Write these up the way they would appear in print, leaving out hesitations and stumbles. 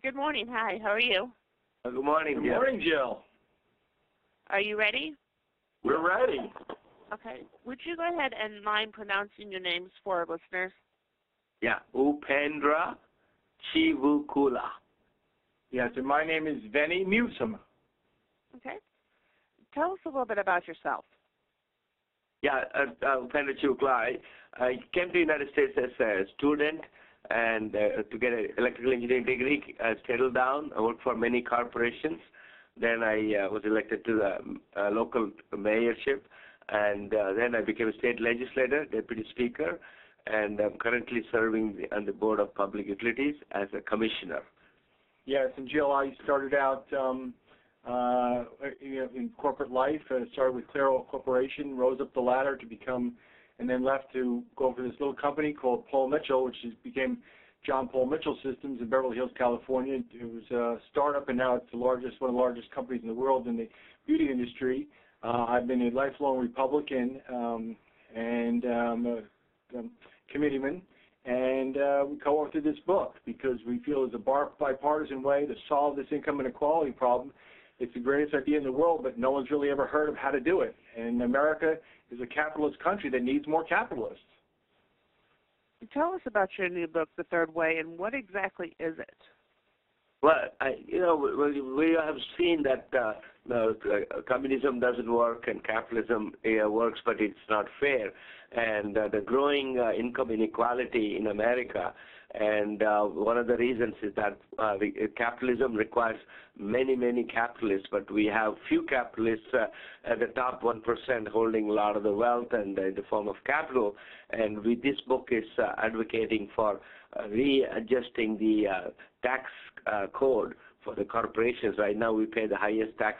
Good morning. Hi. How are you? Good morning, Good Jill. morning, Jill. Are you ready? We're ready. Okay. Would you go ahead and mind pronouncing your names for our listeners? Yeah, Upendra Chivukula. Yes, and my name is Veni Musum. Okay. Tell us a little bit about yourself. Yeah, Upendra Chivukula. I came to the United States as a student and to get an electrical engineering degree. I settled down. I worked for many corporations. Then I was elected to the local mayorship, and then I became a state legislator, deputy speaker, and I'm currently serving on the Board of Public Utilities as a commissioner. Yes, and Jill, I started out in corporate life. I started with Claro Corporation, rose up the ladder to become, and then left to go for this little company called Paul Mitchell, which became John Paul Mitchell Systems in Beverly Hills, California. It was a startup, and now it's one of the largest companies in the world in the beauty industry. I've been a lifelong Republican and a committeeman, and we co-authored this book because we feel it's a bipartisan way to solve this income inequality problem. It's the greatest idea in the world, but no one's really ever heard of how to do it. And America is a capitalist country that needs more capitalists. Tell us about your new book, The Third Way, and what exactly is it? Well, we have seen that communism doesn't work and capitalism works, but it's not fair. And the growing income inequality in America, and one of the reasons is that capitalism requires many, many capitalists, but we have few capitalists at the top 1% holding a lot of the wealth and in the form of capital. And this book is advocating for readjusting the tax code for the corporations. Right now we pay the highest tax,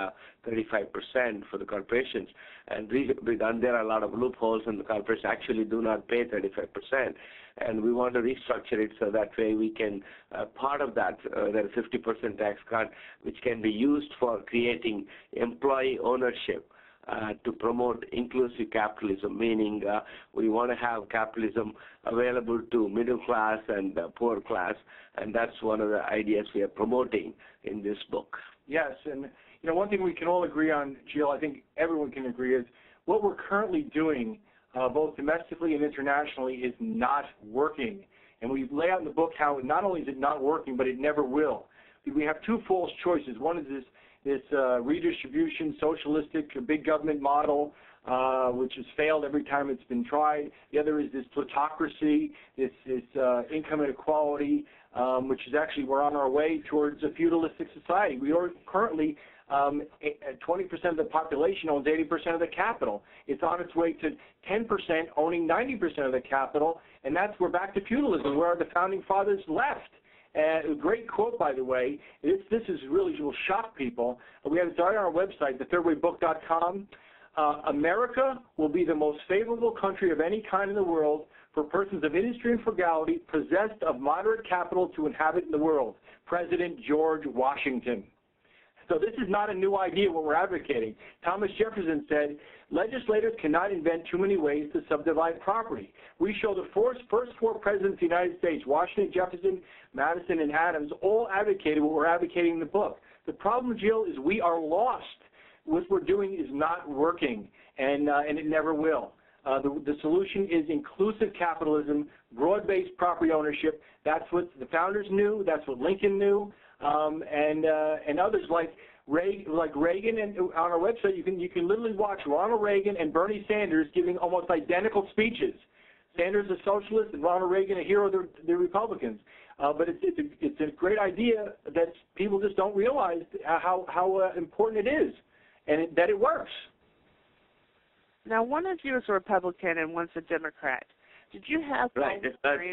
35% for the corporations, and there are a lot of loopholes, and the corporations actually do not pay 35%. And we want to restructure it so that way we can, part of that, the 50% tax cut, which can be used for creating employee ownership to promote inclusive capitalism, meaning we want to have capitalism available to middle class and poor class, and that's one of the ideas we are promoting in this book. Yes, and one thing we can all agree on, Jill, I think everyone can agree, is what we're currently doing, both domestically and internationally, is not working. And we lay out in the book how not only is it not working, but it never will. We have two false choices. One is this redistribution, socialistic, big government model, which has failed every time it's been tried. The other is this plutocracy, this income inequality, which is actually, we're on our way towards a feudalistic society. We are currently 20% of the population owns 80% of the capital. It's on its way to 10% owning 90% of the capital, and we're back to feudalism, where the founding fathers left. A great quote, by the way. This is really will shock people. We have it on our website, thethirdwaybook.com. America will be the most favorable country of any kind in the world for persons of industry and frugality possessed of moderate capital to inhabit in the world. President George Washington. So this is not a new idea what we're advocating. Thomas Jefferson said, legislators cannot invent too many ways to subdivide property. We show the first four presidents of the United States, Washington, Jefferson, Madison, and Adams, all advocated what we're advocating in the book. The problem, Jill, is we are lost. What we're doing is not working, and it never will. The solution is inclusive capitalism, broad-based property ownership. That's what the founders knew. That's what Lincoln knew, and others like Reagan. And on our website, you can literally watch Ronald Reagan and Bernie Sanders giving almost identical speeches. Sanders a socialist and Ronald Reagan a hero of the Republicans. But it's a great idea that people just don't realize how important it is, and that it works. Now, one of you is a Republican and one's a Democrat. Did you have right?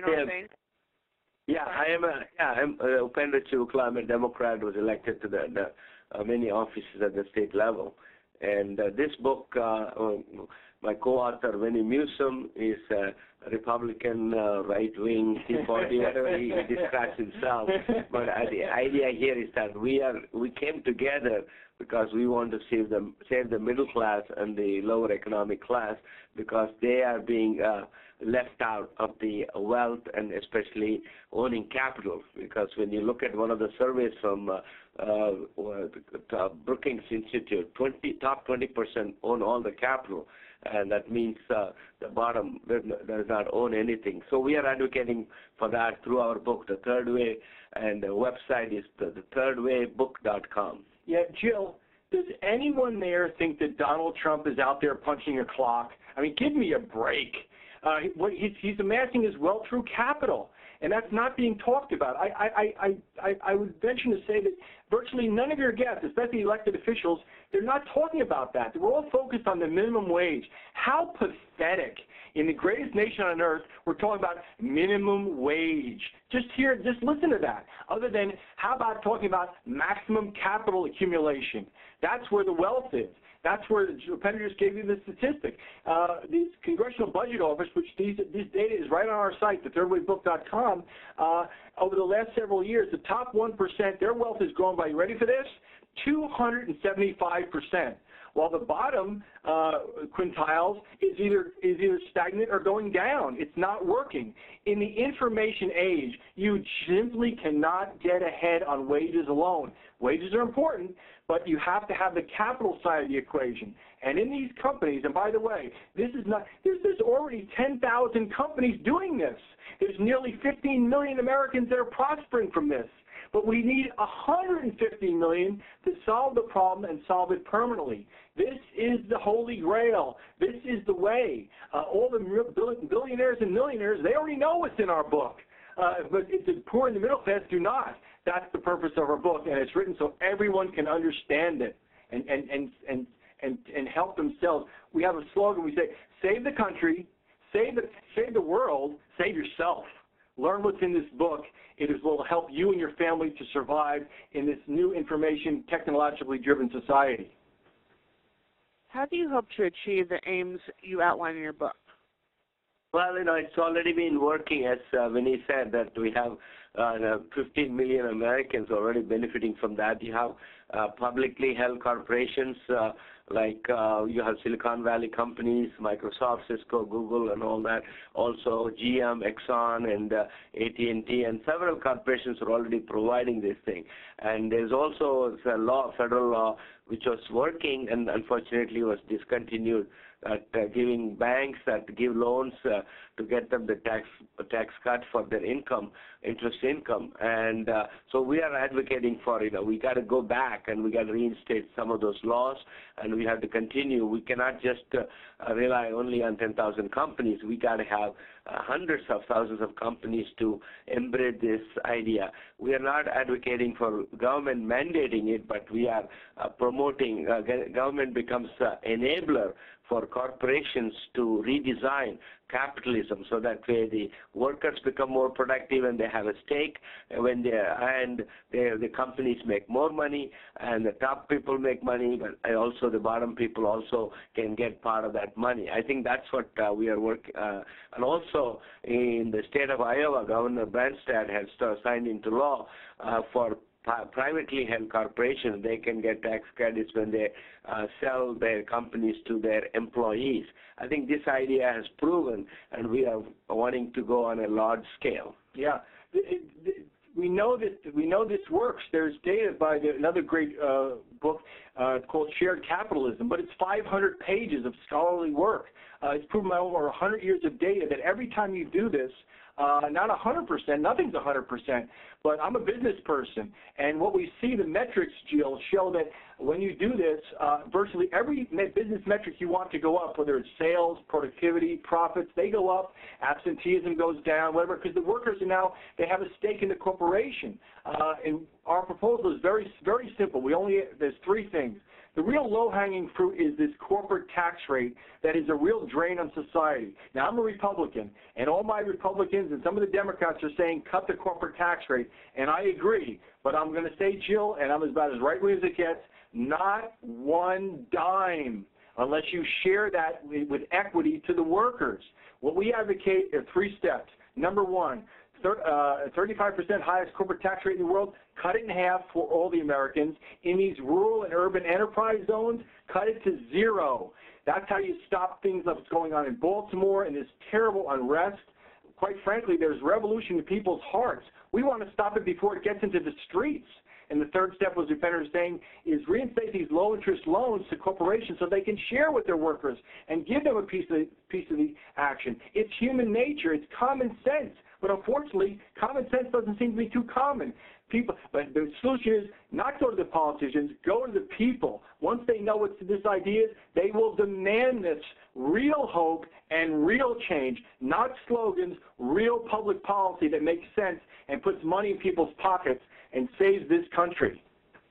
Yeah, I'm Upendra Chivukula. I'm a Democrat. Was elected to the many offices at the state level, and this book My co-author, Vinnie Newsom, is a Republican, right-wing, Tea Party, whatever he describes himself. But the idea here is that we came together because we want to save the middle class and the lower economic class, because they are being left out of the wealth and especially owning capital. Because when you look at one of the surveys from Brookings Institute, top 20% own all the capital, and that means the bottom does not own anything. So we are advocating for that through our book, The Third Way, and the website is thethirdwaybook.com. Yeah, Jill, does anyone there think that Donald Trump is out there punching a clock? I mean, give me a break. He's amassing his wealth through capital, and that's not being talked about. I would venture to say that virtually none of your guests, especially elected officials, they're not talking about that. We're all focused on the minimum wage. How pathetic. In the greatest nation on earth, we're talking about minimum wage. Just listen to that. Other than, how about talking about maximum capital accumulation? That's where the wealth is. That's where Penner just gave you the statistic. The Congressional Budget Office, which this data is right on our site, thethirdwaybook.com, over the last several years, the top 1%, their wealth has grown by, you ready for this, 275%. While the bottom quintiles is either stagnant or going down. It's not working. In the information age, you simply cannot get ahead on wages alone. Wages are important, but you have to have the capital side of the equation. And in these companies, and by the way, this is not, there's already 10,000 companies doing this. There's nearly 15 million Americans that are prospering from this. But we need 150 million to solve the problem and solve it permanently. This is the holy grail. This is the way. All the billionaires and millionaires, they already know what's in our book. But the poor and the middle class do not. That's the purpose of our book, and it's written so everyone can understand it and help themselves. We have a slogan. We say, save the country, save the world, save yourself. Learn what's in this book. It will help you and your family to survive in this new information, technologically driven society. How do you hope to achieve the aims you outline in your book? Well, it's already been working, as Vinny said, that we have 15 million Americans already benefiting from that. You have publicly held corporations like you have Silicon Valley companies, Microsoft, Cisco, Google, and all that. Also GM, Exxon, and AT&T, and several corporations are already providing this thing. And there's also a law, federal law, which was working and unfortunately was discontinued, giving banks that give loans to get them the tax cut for their income, interest income. And so we are advocating for it. We got to go back and we got to reinstate some of those laws, and we have to continue. We cannot just rely only on 10,000 companies. We got to have hundreds of thousands of companies to embrace this idea. We are not advocating for government mandating it, but we are promoting. Government becomes enabler for corporations to redesign capitalism, so that way the workers become more productive and they have a stake. When the companies make more money, and the top people make money, but also the bottom people also can get part of that money. I think that's what we are working. And also in the state of Iowa, Governor Branstad has signed into law for privately held corporations. They can get tax credits when they sell their companies to their employees. I think this idea has proven, and we are wanting to go on a large scale. Yeah, we know this works. There's data by another great book called Shared Capitalism, but it's 500 pages of scholarly work. It's proven by over 100 years of data that every time you do this, not 100%, nothing's 100%, but I'm a business person, and what we see, the metrics, Jill, show that when you do this, virtually every business metric you want to go up, whether it's sales, productivity, profits, they go up, absenteeism goes down, whatever, because the workers are now, they have a stake in the corporation. And our proposal is very, very simple. There's three things. The real low-hanging fruit is this corporate tax rate that is a real drain on society. Now, I'm a Republican, and all my Republicans and some of the Democrats are saying cut the corporate tax rate, and I agree. But I'm going to say, Jill, and I'm about as right-wing as it gets, not one dime unless you share that with equity to the workers. What we advocate are 3 steps. Number 1, 35% highest corporate tax rate in the world, cut it in half for all the Americans. In these rural and urban enterprise zones, cut it to 0. That's how you stop things that's going on in Baltimore and this terrible unrest. Quite frankly, there's revolution in people's hearts. We want to stop it before it gets into the streets. And the 3rd step, was defenders saying, is reinstate these low-interest loans to corporations so they can share with their workers and give them a piece of the action. It's human nature. It's common sense. But unfortunately, common sense doesn't seem to be too common. But the solution is not go to the politicians, go to the people. Once they know what this idea is, they will demand this real hope and real change, not slogans, real public policy that makes sense and puts money in people's pockets and saves this country.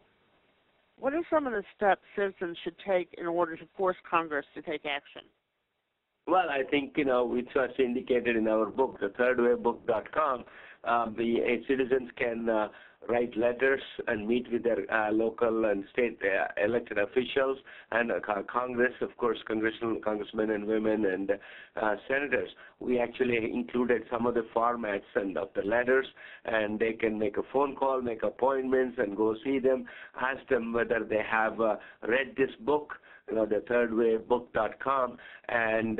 What are some of the steps citizens should take in order to force Congress to take action? Well, I think, which was indicated in our book, the thirdwaybook.com, the citizens can write letters and meet with their local and state elected officials and Congress, of course, congressmen and women and senators. We actually included some of the formats and of the letters, and they can make a phone call, make appointments, and go see them, ask them whether they have read this book, the thirdwaybook.com, and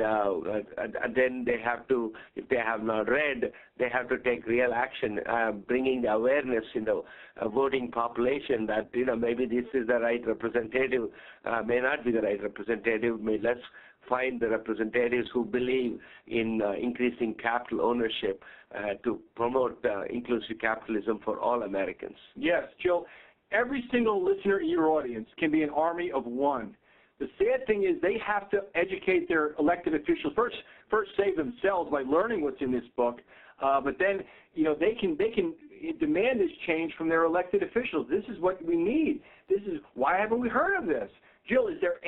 then they have to, if they have not read, they have to take real action, bringing the awareness in the voting population that, maybe this is the right representative, may not be the right representative. Let's find the representatives who believe in increasing capital ownership to promote inclusive capitalism for all Americans. Yes, Jill, every single listener in your audience can be an army of one. The sad thing is they have to educate their elected officials, first save themselves by learning what's in this book, but then they can demand this change from their elected officials. This is what we need. This is why haven't we heard of this? Jill, is there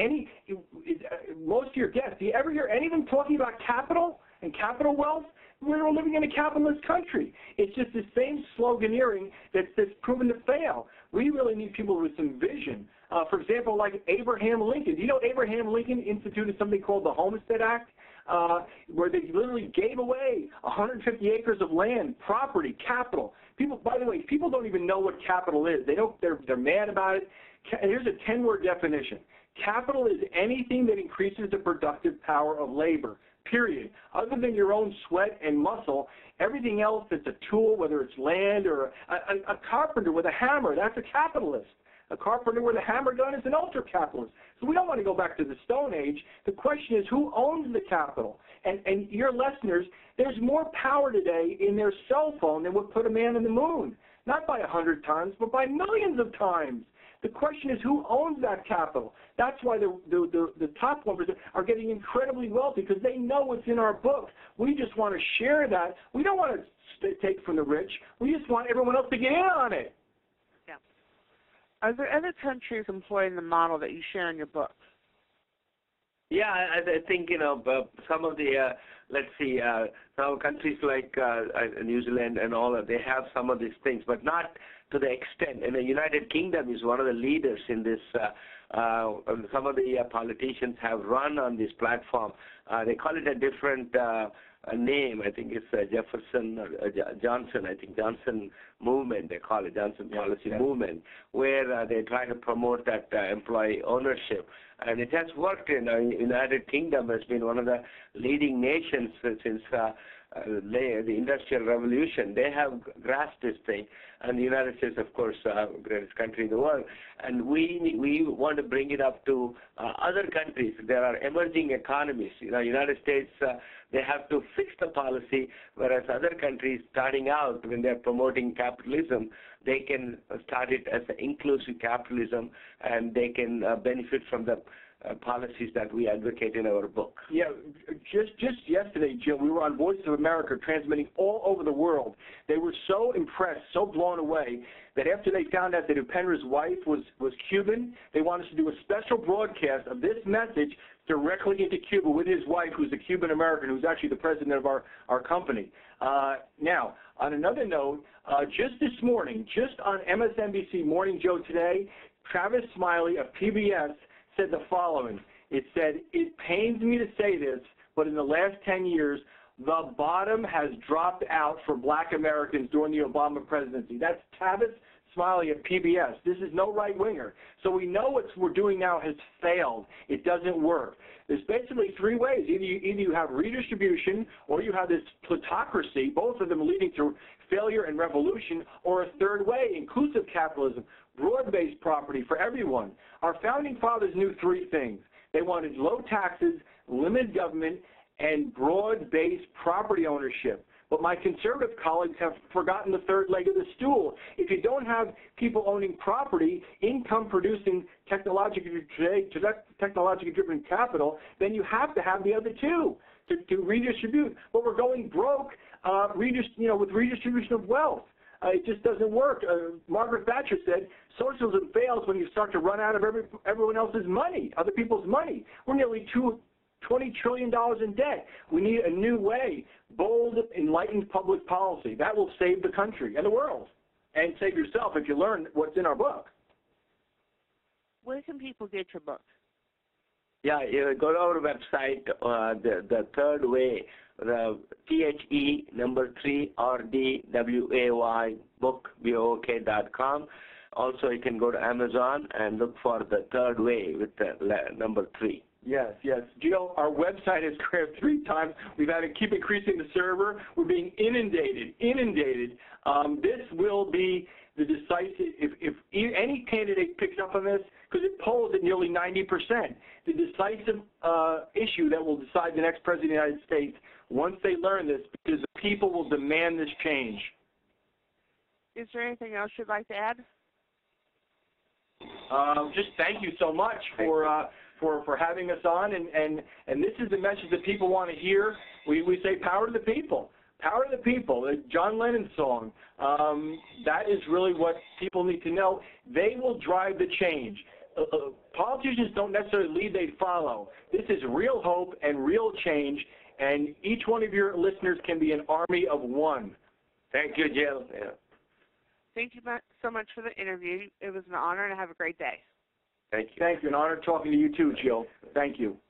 most of your guests, do you ever hear any of them talking about capital and capital wealth? We're living in a capitalist country. It's just the same sloganeering that's proven to fail. We really need people with some vision. For example, like Abraham Lincoln. Do you know Abraham Lincoln instituted something called the Homestead Act, where they literally gave away 150 acres of land, property, capital. People, by the way, people don't even know what capital is. They're mad about it. And here's a 10-word definition. Capital is anything that increases the productive power of labor, period. Other than your own sweat and muscle, everything else that's a tool, whether it's land or a carpenter with a hammer, that's a capitalist. A carpenter with a hammer gun is an ultra-capitalist. So we don't want to go back to the Stone Age. The question is, who owns the capital? And your listeners, there's more power today in their cell phone than would put a man on the moon. Not by 100 times, but by millions of times. The question is, who owns that capital? That's why the top 1% are getting incredibly wealthy, because they know what's in our book. We just want to share that. We don't want to take from the rich. We just want everyone else to get in on it. Yeah. Are there other countries employing the model that you share in your book? Yeah, I think, some of the, some countries like New Zealand and all that, they have some of these things, but not to the extent. And the United Kingdom is one of the leaders in this. Some of the politicians have run on this platform. They call it a different name. I think it's Jefferson or Johnson. I think Johnson movement, they call it Johnson policy movement, where they try to promote that employee ownership. And it has worked. The United Kingdom has been one of the leading nations since the Industrial Revolution. They have grasped this thing. And the United States, of course, greatest country in the world. And we want to bring it up to other countries. There are emerging economies. United States, they have to fix the policy, whereas other countries starting out, when they're promoting capitalism, they can start it as an inclusive capitalism, and they can benefit from the policies that we advocate in our book. Yeah, just yesterday, Jill, we were on Voice of America transmitting all over the world. They were so impressed, so blown away, that after they found out that Upendra's wife was Cuban, they wanted us to do a special broadcast of this message directly into Cuba with his wife, who's a Cuban American, who's actually the president of our company. Now, on another note, just this morning, just on MSNBC Morning Joe today, Travis Smiley of PBS said the following: It said, "It pains me to say this, but in the last 10 years, the bottom has dropped out for black Americans during the Obama presidency." That's Tavis Smiley at PBS. This is no right-winger. So we know what we're doing now has failed. It doesn't work. There's basically three ways. Either you have redistribution, or you have this plutocracy, both of them leading to failure and revolution, or a third way, inclusive capitalism, broad-based property for everyone. Our founding fathers knew three things. They wanted low taxes, limited government, and broad-based property ownership. But my conservative colleagues have forgotten the third leg of the stool. If you don't have people owning property, income-producing, technologically driven capital, then you have to have the other two to redistribute. But we're going broke, with redistribution of wealth. It just doesn't work. Margaret Thatcher said, socialism fails when you start to run out of everyone else's money, other people's money. We're nearly $20 trillion in debt. We need a new way, bold, enlightened public policy. That will save the country and the world, and save yourself if you learn what's in our book. Where can people get your book? Yeah, you go to our website, the Third Way, the THE3RDWAY book.com. Also, you can go to Amazon and look for the Third Way with the number 3. Yes, yes. Gio, our website has crashed 3 times. We've had to keep increasing the server. We're being inundated. This will be the decisive, if any candidate picks up on this, because it polls at nearly 90%, the decisive issue that will decide the next president of the United States once they learn this, because the people will demand this change. Is there anything else you'd like to add? Just thank you so much for having us on, and this is the message that people want to hear. We say power to the people. Power to the people, the John Lennon song. That is really what people need to know. They will drive the change. Politicians don't necessarily lead, they follow. This is real hope and real change, and each one of your listeners can be an army of one. Thank you, Jill. Yeah. Thank you so much for the interview. It was an honor, and have a great day. Thank you. Thank you. An honor talking to you too, Jill. Thank you.